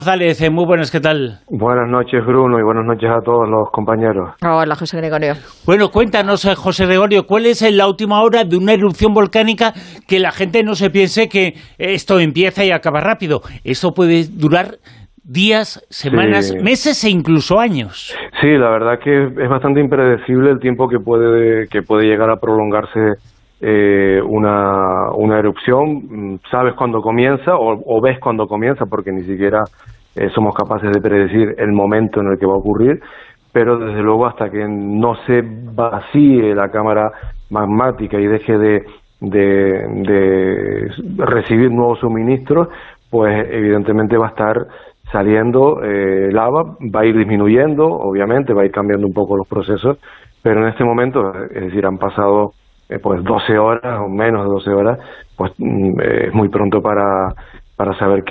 González, muy buenas, ¿qué tal? Buenas noches, Bruno, y buenas noches a todos los compañeros. Hola, José Gregorio. Bueno, cuéntanos, José Gregorio, ¿cuál es la última hora de una erupción volcánica? Que la gente no se piense que esto empieza y acaba rápido. Esto puede durar días, semanas, meses e incluso años. Sí, la verdad que es bastante impredecible el tiempo que puede llegar a prolongarse una erupción. Sabes cuándo comienza o ves cuándo comienza, porque ni siquiera somos capaces de predecir el momento en el que va a ocurrir, pero desde luego hasta que no se vacíe la cámara magmática y deje de recibir nuevos suministros, pues evidentemente va a estar saliendo lava, va a ir disminuyendo, obviamente, va a ir cambiando un poco los procesos, pero en este momento, es decir, han pasado pues 12 horas o menos de 12 horas, pues es muy pronto para saber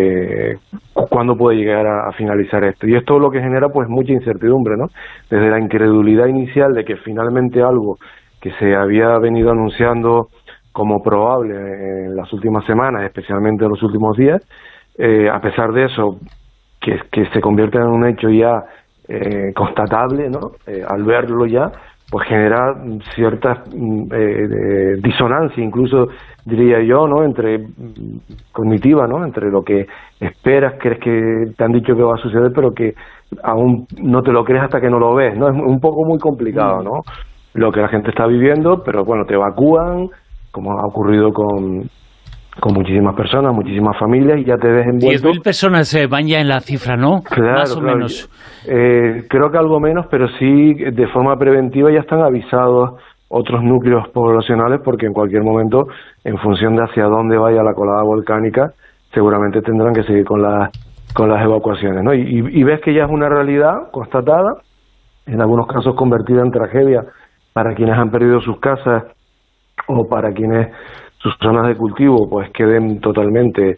cuándo puede llegar a finalizar esto. Y esto es lo que genera pues mucha incertidumbre, ¿no? Desde la incredulidad inicial de que finalmente algo que se había venido anunciando como probable en las últimas semanas, especialmente en los últimos días, a pesar de eso, que se convierta en un hecho ya constatable, ¿no? Al verlo ya, pues genera cierta disonancia, incluso diría yo, ¿no? Cognitiva, ¿no? Entre lo que esperas, crees que te han dicho que va a suceder, pero que aún no te lo crees hasta que no lo ves, ¿no? Es un poco muy complicado, ¿no? Lo que la gente está viviendo, pero bueno, te evacúan, como ha ocurrido con muchísimas personas, muchísimas familias, y ya te ves envuelto. 10.000 personas van ya en la cifra, ¿no? Claro, más o menos. Creo que algo menos, pero sí de forma preventiva ya están avisados otros núcleos poblacionales, porque en cualquier momento, en función de hacia dónde vaya la colada volcánica, seguramente tendrán que seguir con las evacuaciones, ¿no? Y ves que ya es una realidad constatada, en algunos casos convertida en tragedia para quienes han perdido sus casas o para quienes sus zonas de cultivo pues queden totalmente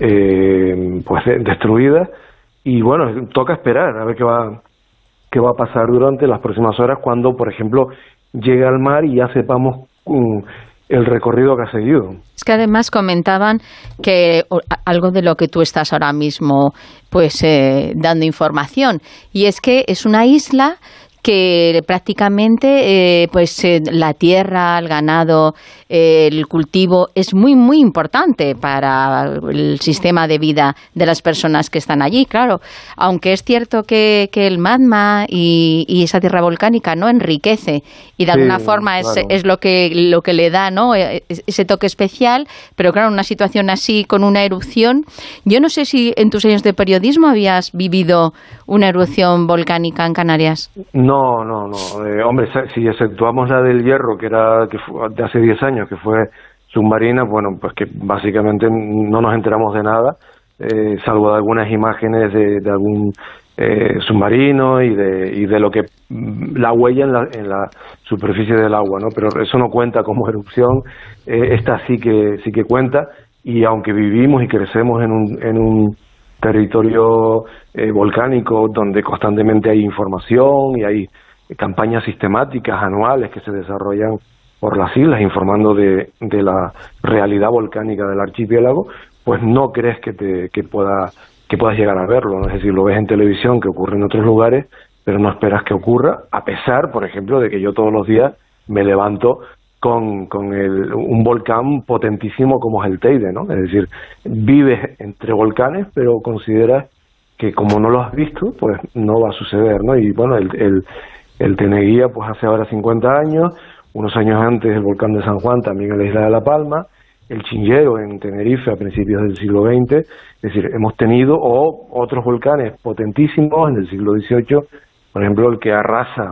pues destruidas. Y bueno, toca esperar a ver qué va a pasar durante las próximas horas, cuando por ejemplo llegue al mar y ya sepamos el recorrido que ha seguido. Es que además comentaban que algo de lo que tú estás ahora mismo pues dando información, y es que es una isla que prácticamente la tierra, el ganado, el cultivo es muy muy importante para el sistema de vida de las personas que están allí. Claro, aunque es cierto que el magma y esa tierra volcánica no enriquece y de alguna forma claro, es lo que le da, ¿no?, ese toque especial, pero claro, una situación así con una erupción. Yo no sé si en tus años de periodismo habías vivido una erupción volcánica en Canarias. No. Hombre, si exceptuamos la del Hierro, que fue de hace 10 años, que fue submarina, bueno, pues que básicamente no nos enteramos de nada, salvo de algunas imágenes de algún submarino y de lo que la huella en la superficie del agua, ¿no? Pero eso no cuenta como erupción. Esta sí que cuenta, y aunque vivimos y crecemos en un territorio volcánico donde constantemente hay información y hay campañas sistemáticas anuales que se desarrollan por las islas informando de la realidad volcánica del archipiélago, pues no crees que puedas llegar a verlo, ¿no? Es decir, lo ves en televisión, que ocurre en otros lugares, pero no esperas que ocurra, a pesar, por ejemplo, de que yo todos los días me levanto con un volcán potentísimo como es el Teide, ¿no? Es decir, vives entre volcanes, pero consideras que como no lo has visto, pues no va a suceder, ¿no? Y bueno, el Teneguía, pues hace ahora 50 años, unos años antes el volcán de San Juan, también en la isla de La Palma, el Chinchero en Tenerife a principios del siglo XX, es decir, hemos tenido otros volcanes potentísimos en el siglo XVIII, por ejemplo, el que arrasa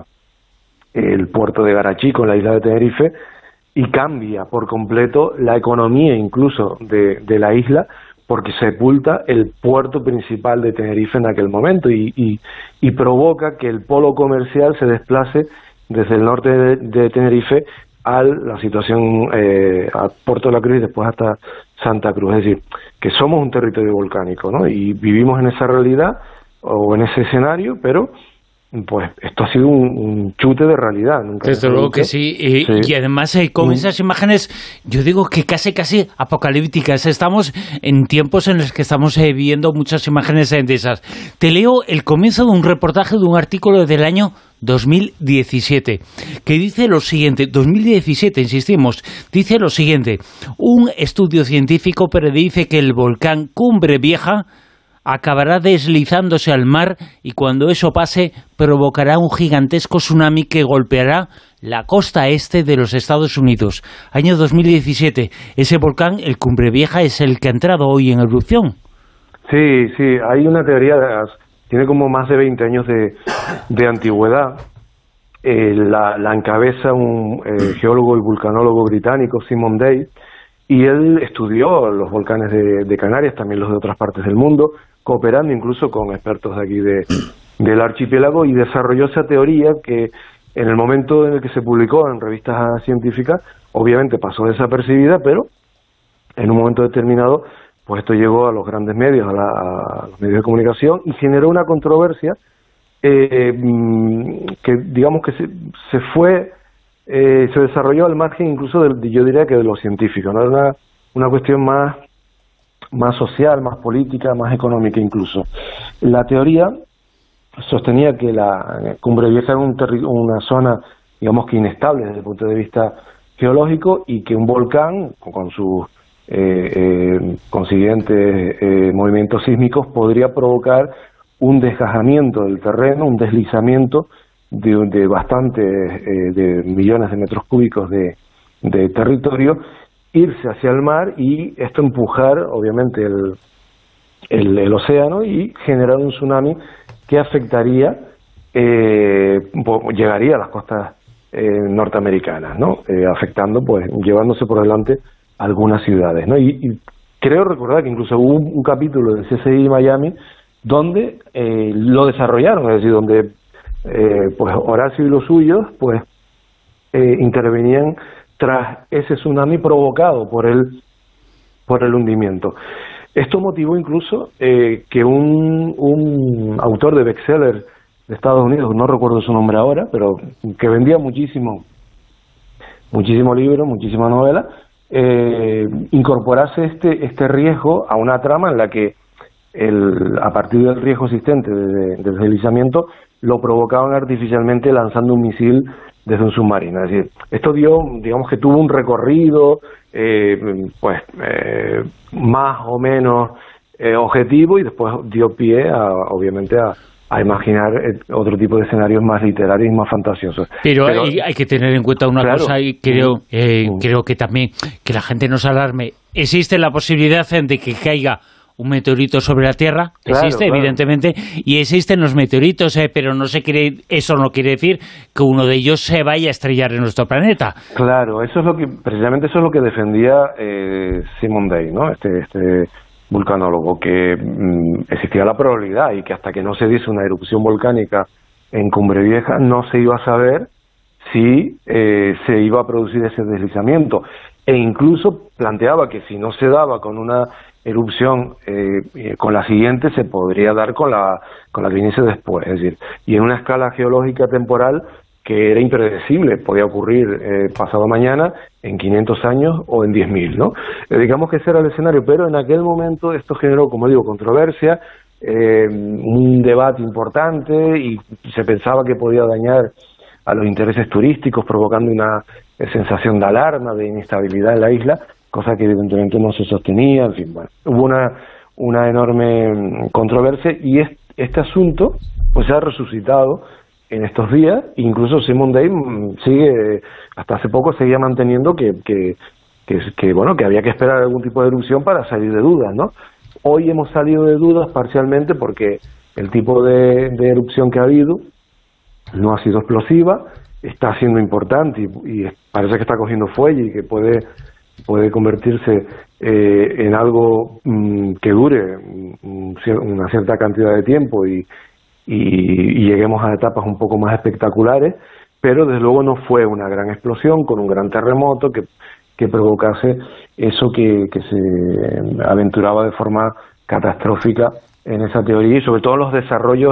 el puerto de Garachico en la isla de Tenerife, y cambia por completo la economía incluso de la isla, porque sepulta el puerto principal de Tenerife en aquel momento y provoca que el polo comercial se desplace desde el norte de Tenerife a la situación a Puerto de la Cruz y después hasta Santa Cruz. Es decir, que somos un territorio volcánico, ¿no? Y vivimos en esa realidad o en ese escenario, pero pues esto ha sido un chute de realidad. Desde luego que sí. Y además con esas imágenes, yo digo que casi apocalípticas. Estamos en tiempos en los que estamos viendo muchas imágenes de esas. Te leo el comienzo de un reportaje de un artículo del año 2017, que dice lo siguiente, 2017, insistimos, dice lo siguiente: un estudio científico predice que el volcán Cumbre Vieja acabará deslizándose al mar y cuando eso pase provocará un gigantesco tsunami que golpeará la costa este de los Estados Unidos. Año 2017. Ese volcán, el Cumbre Vieja, es el que ha entrado hoy en erupción. Sí, hay una teoría, tiene como más de 20 años de antigüedad. La encabeza un geólogo y vulcanólogo británico, Simon Day, y él estudió los volcanes de Canarias, también los de otras partes del mundo, cooperando incluso con expertos de aquí del archipiélago, y desarrolló esa teoría que en el momento en el que se publicó en revistas científicas, obviamente pasó desapercibida, pero en un momento determinado, pues esto llegó a los grandes medios, a los medios de comunicación, y generó una controversia que digamos que se desarrolló al margen incluso yo diría que de los científicos, ¿no? Era una cuestión más social, más política, más económica incluso. La teoría sostenía que la Cumbre Vieja era una zona, digamos que inestable desde el punto de vista geológico, y que un volcán con sus consiguientes movimientos sísmicos podría provocar un desgajamiento del terreno, un deslizamiento de bastantes de millones de metros cúbicos de territorio, irse hacia el mar y esto empujar obviamente el océano y generar un tsunami que afectaría, llegaría a las costas norteamericanas, ¿no? Afectando, pues llevándose por delante algunas ciudades, ¿no? Y creo recordar que incluso hubo un capítulo del CSI Miami donde lo desarrollaron, es decir, donde pues Horacio y los suyos pues intervenían tras ese tsunami provocado por el hundimiento. Esto motivó incluso que un autor de bestseller de Estados Unidos, no recuerdo su nombre ahora, pero que vendía muchísimo libro, muchísima novela, incorporase este riesgo a una trama en la que a partir del riesgo existente del deslizamiento lo provocaban artificialmente lanzando un misil desde un submarino. Es decir, esto digamos que tuvo un recorrido más o menos objetivo, y después dio pie obviamente a imaginar otro tipo de escenarios más literarios y más fantasiosos. Pero hay que tener en cuenta una cosa, y creo que también que la gente no se alarme. Existe la posibilidad de que caiga un meteorito sobre la Tierra, existe, evidentemente, y existen los meteoritos, pero eso no quiere decir que uno de ellos se vaya a estrellar en nuestro planeta. Claro, precisamente eso es lo que defendía Simon Day, ¿no? Este vulcanólogo, que existía la probabilidad y que hasta que no se diese una erupción volcánica en Cumbre Vieja no se iba a saber si se iba a producir ese deslizamiento, e incluso planteaba que si no se daba con una erupción, con la siguiente se podría dar con la que viniese después, es decir, y en una escala geológica temporal que era impredecible, podía ocurrir pasado mañana, en 500 años o en 10.000, ¿no? Digamos que ese era el escenario, pero en aquel momento esto generó, como digo, controversia, un debate importante, y se pensaba que podía dañar a los intereses turísticos, provocando una sensación de alarma, de inestabilidad en la isla, cosa que evidentemente no se sostenía. En fin, bueno, hubo una enorme controversia, y este asunto pues se ha resucitado en estos días. Incluso Simon Day hasta hace poco seguía manteniendo que había que esperar algún tipo de erupción para salir de dudas, ¿no? Hoy hemos salido de dudas parcialmente porque el tipo de erupción que ha habido no ha sido explosiva, está siendo importante y parece que está cogiendo fuelle y que puede convertirse en algo que dure una cierta cantidad de tiempo y lleguemos a etapas un poco más espectaculares, pero desde luego no fue una gran explosión con un gran terremoto que provocase eso que se aventuraba de forma catastrófica en esa teoría, y sobre todo los desarrollos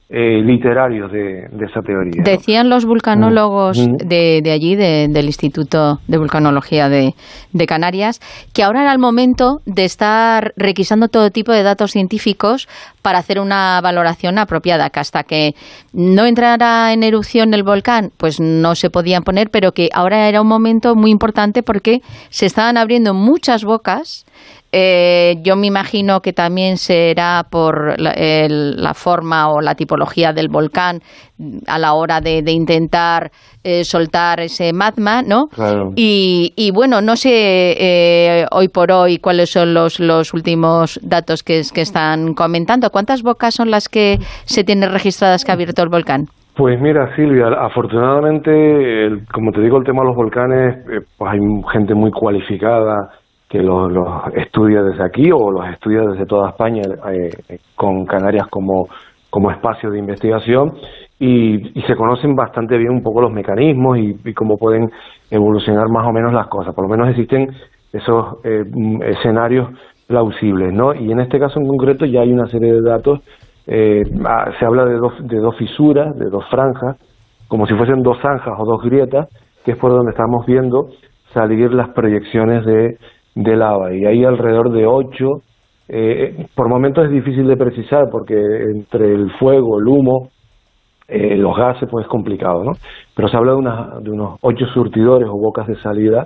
literarios de esa teoría, ¿no? Decían los vulcanólogos de allí, del Instituto de Vulcanología de Canarias, que ahora era el momento de estar requisando todo tipo de datos científicos para hacer una valoración apropiada, que hasta que no entrara en erupción el volcán, pues no se podían poner, pero que ahora era un momento muy importante porque se estaban abriendo muchas bocas. Yo me imagino que también será por la forma o la tipología del volcán a la hora de intentar soltar ese magma, ¿no? Claro. Y bueno, no sé hoy por hoy cuáles son los últimos datos que están comentando. ¿Cuántas bocas son las que se tienen registradas que ha abierto el volcán? Pues mira, Silvia, afortunadamente, como te digo, el tema de los volcanes, pues hay gente muy cualificada que los estudia desde aquí o los estudia desde toda España, con Canarias como espacio de investigación, y se conocen bastante bien un poco los mecanismos y cómo pueden evolucionar más o menos las cosas. Por lo menos existen esos escenarios plausibles, ¿no? Y en este caso en concreto ya hay una serie de datos. Se habla de dos fisuras, de dos franjas, como si fuesen dos zanjas o dos grietas, que es por donde estamos viendo salir las proyecciones de lava, y hay alrededor de 8. Por momentos es difícil de precisar porque entre el fuego, el humo, los gases, pues es complicado, ¿no? Pero se habla de unos 8 surtidores o bocas de salida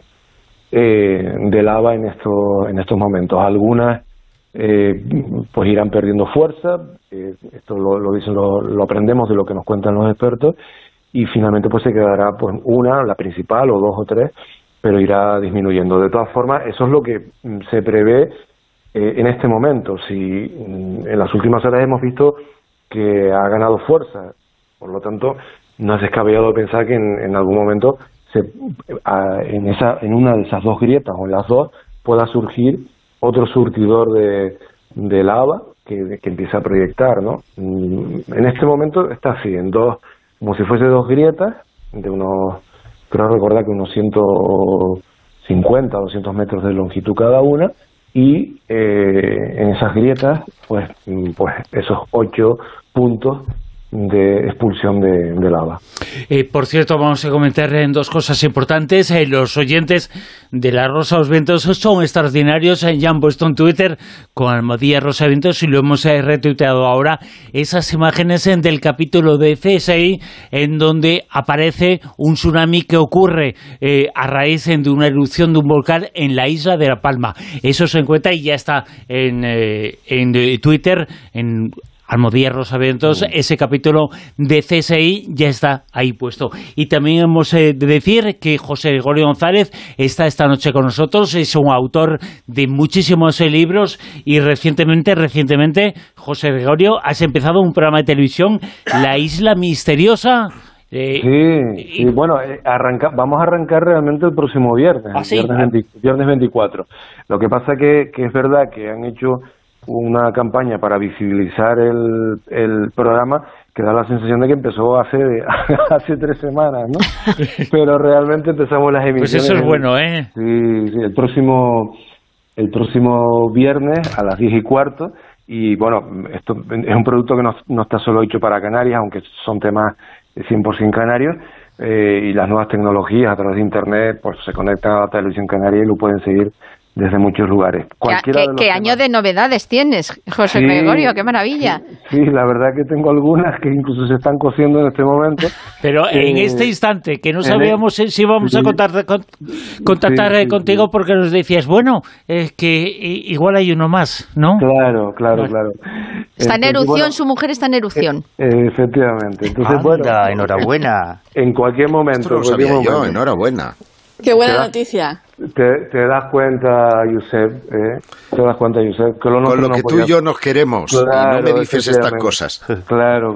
de lava en estos momentos. Algunas pues irán perdiendo fuerza, esto lo dicen, lo aprendemos de lo que nos cuentan los expertos, y finalmente pues se quedará pues una, la principal, o 2 o 3, pero irá disminuyendo. De todas formas, eso es lo que se prevé en este momento. Si en las últimas horas hemos visto que ha ganado fuerza, por lo tanto, no es descabellado pensar que en algún momento en una de esas dos grietas o en las dos pueda surgir otro surtidor de lava que empieza a proyectar, ¿no? En este momento está así, como si fuese dos grietas de unos, creo recordar que unos 150 o 200 metros de longitud cada una, y en esas grietas pues esos 8 puntos de expulsión de lava. Por cierto, vamos a comentar en 2 cosas importantes. Los oyentes de La Rosa de los Vientos son extraordinarios. Ya han puesto en Twitter con Almohadilla Rosa de Vientos, y lo hemos retuiteado ahora, esas imágenes del capítulo de CSI en donde aparece un tsunami que ocurre a raíz de una erupción de un volcán en la isla de La Palma. Eso se encuentra y ya está en Twitter, en Almohadilla Rosa de Vientos. Ese capítulo de CSI ya está ahí puesto. Y también hemos de decir que José Gregorio González está esta noche con nosotros. Es un autor de muchísimos libros, y recientemente, José Gregorio, has empezado un programa de televisión, La Isla Misteriosa. Sí, bueno, vamos a arrancar realmente el próximo viernes, ¿Ah, sí? Viernes 24. Lo que pasa que es verdad que han hecho una campaña para visibilizar el programa que da la sensación de que empezó hace 3 semanas, ¿no? Pero realmente empezamos las emisiones. Pues eso es bueno, ¿eh? Sí, el próximo viernes a las 10:15, y bueno, esto es un producto que no está solo hecho para Canarias, aunque son temas 100% canarios, y las nuevas tecnologías a través de Internet pues se conectan a la televisión canaria y lo pueden seguir desde muchos lugares. ¿Qué año de novedades tienes, José Gregorio? ¡Qué maravilla! Sí, la verdad que tengo algunas que incluso se están cociendo en este momento. Pero en este instante, que no sabíamos si íbamos a contactar contigo, porque nos decías, bueno, que igual hay uno más, ¿no? Claro. Está en erupción, su mujer está en erupción. Efectivamente. Entonces, enhorabuena. En cualquier momento. Esto no lo sabía yo, enhorabuena. Qué buena noticia. Te das cuenta, Josep, que con lo que tú y yo nos queremos, claro, y no me dices estas cosas. Claro.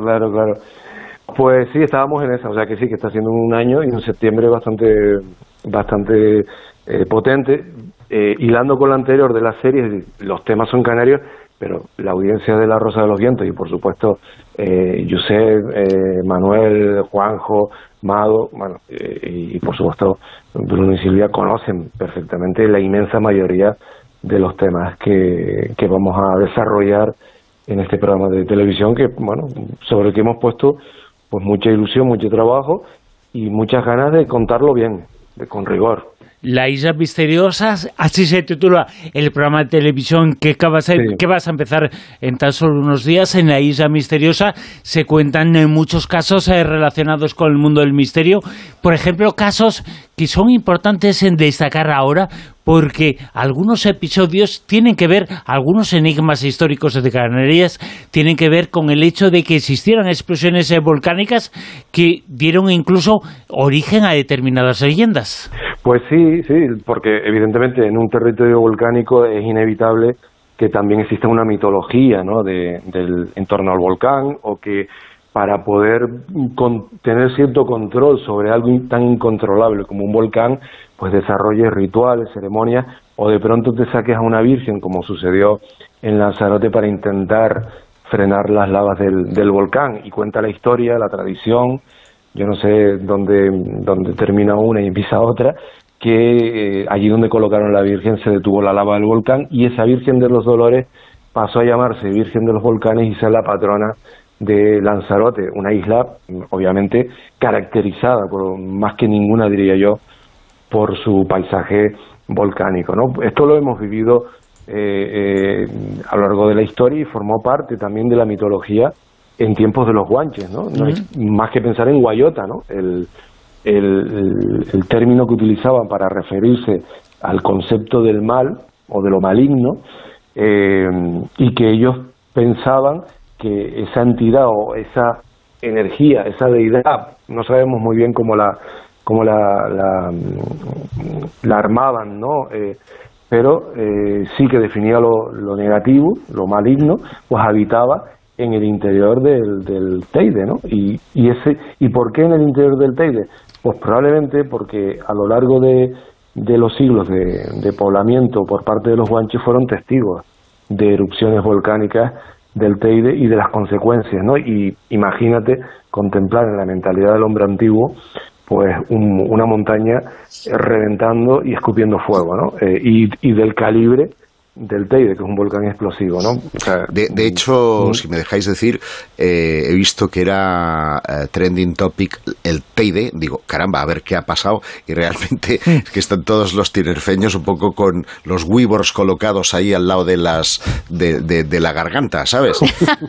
Pues sí, estábamos en esa, o sea que sí, que está siendo un año y un septiembre bastante potente, hilando con lo anterior de las series. Los temas son canarios, pero la audiencia de La Rosa de los Vientos, y por supuesto Josep, Manuel, Juanjo, Mado, bueno, y por supuesto Bruno y Silvia conocen perfectamente la inmensa mayoría de los temas que vamos a desarrollar en este programa de televisión que, bueno, sobre el que hemos puesto pues mucha ilusión, mucho trabajo y muchas ganas de contarlo bien, con rigor. La Isla Misteriosa, así se titula el programa de televisión que vas a empezar en tan solo unos días. En La Isla Misteriosa se cuentan muchos casos relacionados con el mundo del misterio. Por ejemplo, casos que son importantes en destacar ahora, porque algunos episodios tienen que ver, algunos enigmas históricos de Canarias, tienen que ver con el hecho de que existieran explosiones volcánicas que dieron incluso origen a determinadas leyendas. Pues sí, porque evidentemente en un territorio volcánico es inevitable que también exista una mitología, ¿no?, en torno al volcán, o que para poder tener cierto control sobre algo tan incontrolable como un volcán, pues desarrolles rituales, ceremonias, o de pronto te saques a una virgen, como sucedió en Lanzarote, para intentar frenar las lavas del volcán. Y cuenta la historia, la tradición, yo no sé dónde termina una y empieza otra, que allí donde colocaron la Virgen se detuvo la lava del volcán, y esa Virgen de los Dolores pasó a llamarse Virgen de los Volcanes y ser la patrona de Lanzarote, una isla obviamente caracterizada más que ninguna, diría yo, por su paisaje volcánico, ¿no? Esto lo hemos vivido a lo largo de la historia y formó parte también de la mitología en tiempos de los guanches, ¿no? No es más que pensar en Guayota, ¿no? El término que utilizaban para referirse al concepto del mal o de lo maligno, y que ellos pensaban que esa entidad o esa energía, esa deidad, no sabemos muy bien cómo la armaban, ¿no? Pero sí que definía lo negativo, lo maligno, pues habitaba en el interior del Teide, ¿no? ¿Y por qué en el interior del Teide? Pues probablemente porque a lo largo de los siglos de poblamiento por parte de los guanches fueron testigos de erupciones volcánicas del Teide y de las consecuencias, ¿no? Y imagínate contemplar en la mentalidad del hombre antiguo pues una montaña reventando y escupiendo fuego, ¿no? Y del calibre del Teide, que es un volcán explosivo, ¿no? O sea, de hecho, si me dejáis decir, he visto que era trending topic el Teide. Digo, caramba, a ver qué ha pasado. Y realmente es que están todos los tinerfeños un poco con los weavers colocados ahí al lado de de la garganta, ¿sabes?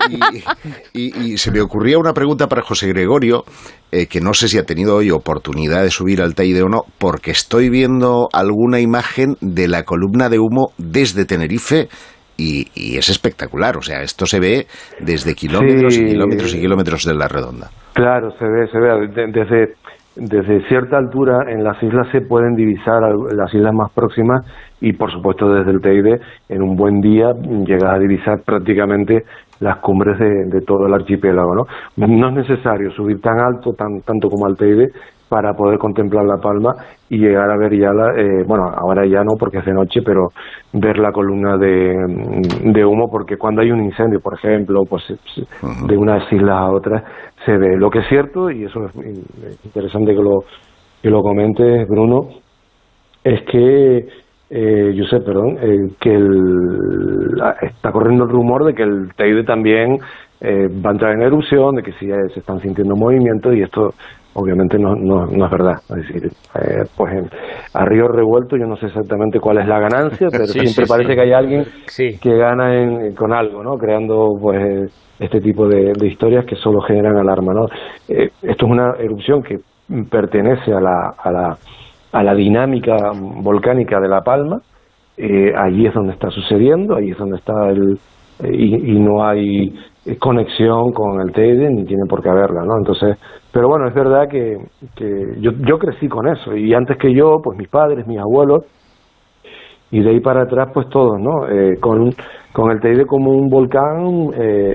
Y se me ocurría una pregunta para José Gregorio, que no sé si ha tenido hoy oportunidad de subir al Teide o no, porque estoy viendo alguna imagen de la columna de humo desde Tenerife y es espectacular. O sea, esto se ve desde kilómetros y kilómetros y kilómetros de la redonda. Claro, se ve. Desde cierta altura en las islas se pueden divisar las islas más próximas, y por supuesto desde el Teide en un buen día llegas a divisar prácticamente las cumbres de todo el archipiélago, ¿no? No es necesario subir tan alto, tanto como al Teide, para poder contemplar La Palma y llegar a ver ya bueno, ahora ya no porque es de noche, pero ver la columna de humo, porque cuando hay un incendio, por ejemplo, pues de unas islas a otras se ve. Lo que es cierto, y eso es interesante que lo comentes, Bruno, es que Josep, que está corriendo el rumor de que el Teide también va a entrar en erupción, de que sí se están sintiendo movimientos, y esto obviamente no es verdad. Es decir, pues a río revuelto yo no sé exactamente cuál es la ganancia, pero siempre parece que hay alguien que gana con algo, ¿no? Creando pues este tipo de historias que solo generan alarma, ¿no? Esto es una erupción que pertenece a la dinámica volcánica de La Palma. Allí es donde está sucediendo, ahí es donde está y no hay conexión con el Teide, ni tiene por qué haberla, ¿no? Entonces, pero bueno, es verdad que yo crecí con eso, y antes que yo, pues mis padres, mis abuelos, y de ahí para atrás, pues todos, ¿no? Con el Teide como un volcán,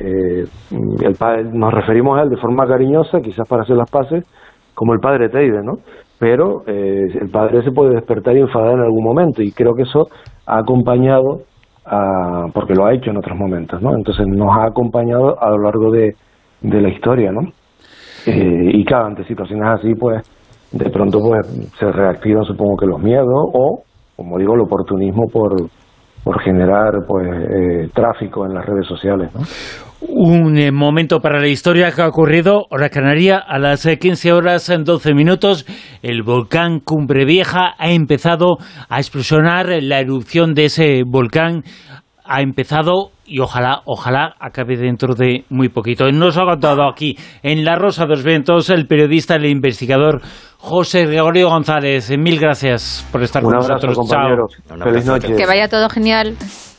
nos referimos a él de forma cariñosa, quizás para hacer las paces, como el padre Teide, ¿no? Pero el padre se puede despertar y enfadar en algún momento, y creo que eso ha acompañado, porque lo ha hecho en otros momentos, ¿no? Entonces nos ha acompañado a lo largo de la historia, ¿no? Y claro, ante situaciones así, pues de pronto pues se reactivan, supongo que los miedos, o como digo, el oportunismo generar pues tráfico en las redes sociales, ¿no? Un momento para la historia que ha ocurrido, hora canaria, a las 15 horas en 12 minutos. El volcán Cumbre Vieja ha empezado a explosionar. La erupción de ese volcán ha empezado y ojalá acabe dentro de muy poquito. Nos ha contado aquí en La Rosa de los Vientos el periodista, el investigador José Gregorio González. Mil gracias por estar con nosotros. Compañeros. Chao. Feliz noche. Que vaya todo genial.